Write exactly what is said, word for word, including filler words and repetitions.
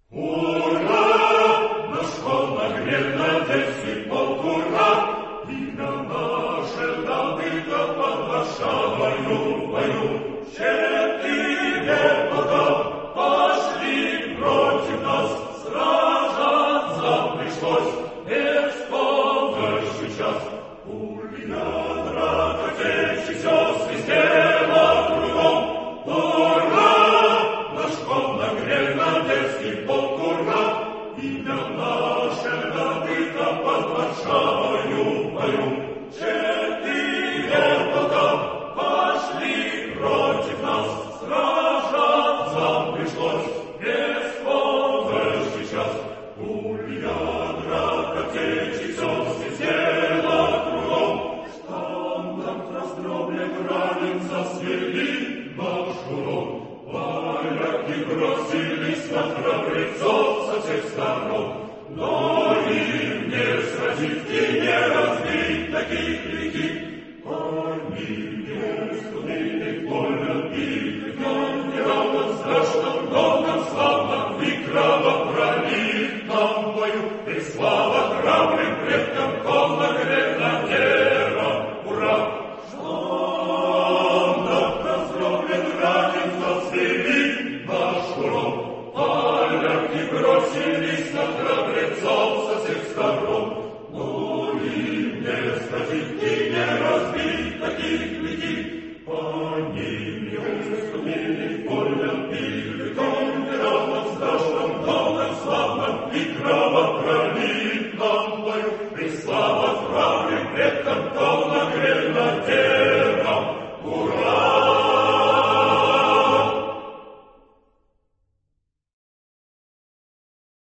Ура! Наш полногрет Одесский полк, ура! Имя наше добыто под Варшавою, бою. Четыре года пошли против нас, сражаться пришлось без помощи час. Ульяна, отечи, сестры, сделала кругом, ура! Наш полногрет Одесский полк, ура! Имя наше добыто под Варшавою, бою. Четыре полка пошли против нас, сражаться пришлось без помощи час. Ульяна, отечи, сестры, сделала кругом, штандарт раздроблен, ранен, засвели наш урон. Поляки бросились на храбрецов со всех сторон, но им не сразить и не разбить таких реки. Они не студили, больно били, но не равно страшном, долгом, славном и кровопролитном бою. И слава храбрым предкам полногренадерам, ура! Штандарт раздроблен, ранен, засвели наш урон. Поляки бросились на храбрецов со всех сторон.